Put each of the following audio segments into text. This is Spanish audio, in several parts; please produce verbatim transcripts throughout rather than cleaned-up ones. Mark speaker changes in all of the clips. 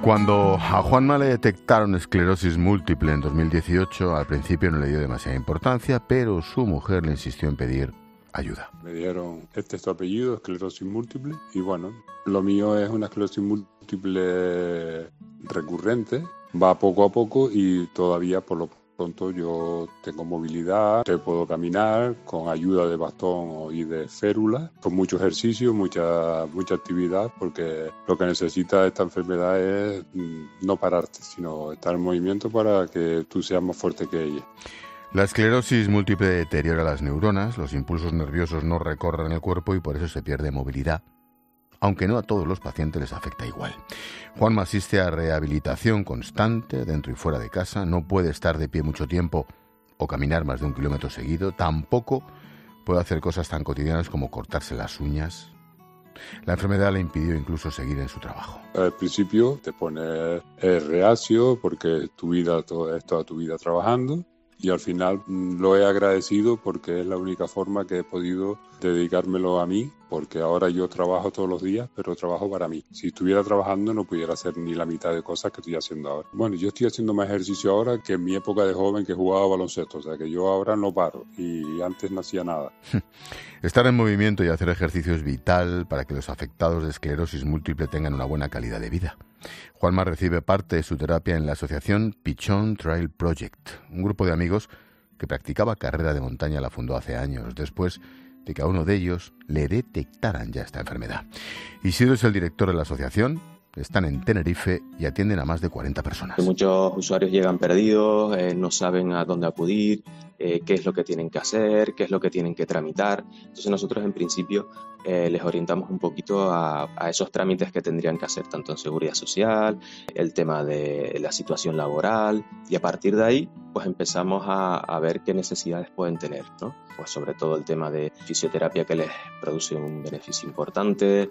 Speaker 1: Cuando a Juanma le detectaron esclerosis múltiple en dos mil dieciocho, al principio no le dio demasiada importancia, pero su mujer le insistió en pedir ayuda.
Speaker 2: Me dijeron, este es tu apellido, esclerosis múltiple, y bueno, lo mío es una esclerosis múltiple recurrente, va poco a poco y todavía por lo pronto yo tengo movilidad, te puedo caminar con ayuda de bastón y de férula, con mucho ejercicio, mucha, mucha actividad, porque lo que necesita esta enfermedad es no pararte, sino estar en movimiento para que tú seas más fuerte que ella.
Speaker 1: La esclerosis múltiple deteriora las neuronas, los impulsos nerviosos no recorren el cuerpo y por eso se pierde movilidad, aunque no a todos los pacientes les afecta igual. Juanma asiste a rehabilitación constante dentro y fuera de casa, no puede estar de pie mucho tiempo o caminar más de un kilómetro seguido, tampoco puede hacer cosas tan cotidianas como cortarse las uñas. La enfermedad le impidió incluso seguir en su trabajo.
Speaker 2: Al principio te pones reacio porque tu vida, todo, es toda tu vida trabajando. Y al final lo he agradecido porque es la única forma que he podido dedicármelo a mí, porque ahora yo trabajo todos los días, pero trabajo para mí. Si estuviera trabajando no pudiera hacer ni la mitad de cosas que estoy haciendo ahora. Bueno, yo estoy haciendo más ejercicio ahora que en mi época de joven que jugaba baloncesto, o sea que yo ahora no paro y antes no hacía nada.
Speaker 1: Estar en movimiento y hacer ejercicio es vital para que los afectados de esclerosis múltiple tengan una buena calidad de vida. Juanma recibe parte de su terapia en la asociación Pichón Trail Project, un grupo de amigos que practicaba carrera de montaña la fundó hace años, después de que a uno de ellos le detectaran ya esta enfermedad. Isidro es el director de la asociación, están en Tenerife y atienden a más de cuarenta personas.
Speaker 3: Muchos usuarios llegan perdidos, eh, no saben a dónde acudir, eh, qué es lo que tienen que hacer, qué es lo que tienen que tramitar. Entonces nosotros en principio eh, les orientamos un poquito a, a esos trámites que tendrían que hacer tanto en seguridad social, el tema de la situación laboral, y a partir de ahí pues empezamos a, a ver qué necesidades pueden tener, ¿no? Pues sobre todo el tema de fisioterapia que les produce un beneficio importante.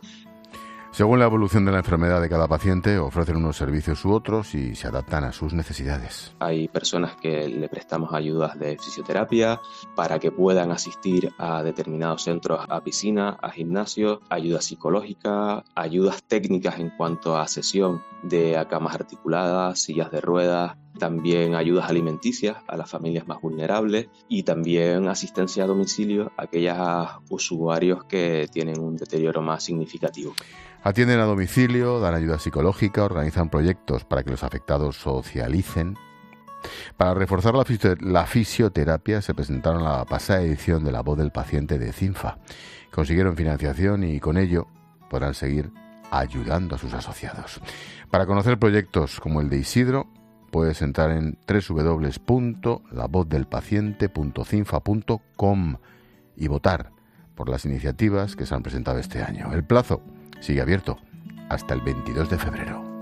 Speaker 1: Según la evolución de la enfermedad de cada paciente, ofrecen unos servicios u otros y se adaptan a sus necesidades.
Speaker 3: Hay personas que le prestamos ayudas de fisioterapia para que puedan asistir a determinados centros, a piscina, a gimnasio, ayuda psicológica, ayudas técnicas en cuanto a sesión de camas articuladas, sillas de ruedas, también ayudas alimenticias a las familias más vulnerables y también asistencia a domicilio a aquellos usuarios que tienen un deterioro más significativo.
Speaker 1: Atienden a domicilio, dan ayuda psicológica, organizan proyectos para que los afectados socialicen. Para reforzar la, fisio- la fisioterapia se presentaron a la pasada edición de La Voz del Paciente de CINFA. Consiguieron financiación y con ello podrán seguir ayudando a sus asociados. Para conocer proyectos como el de Isidro, puedes entrar en doble u doble u doble u punto la voz del paciente punto cinfa punto com y votar por las iniciativas que se han presentado este año. El plazo sigue abierto hasta el veintidós de febrero.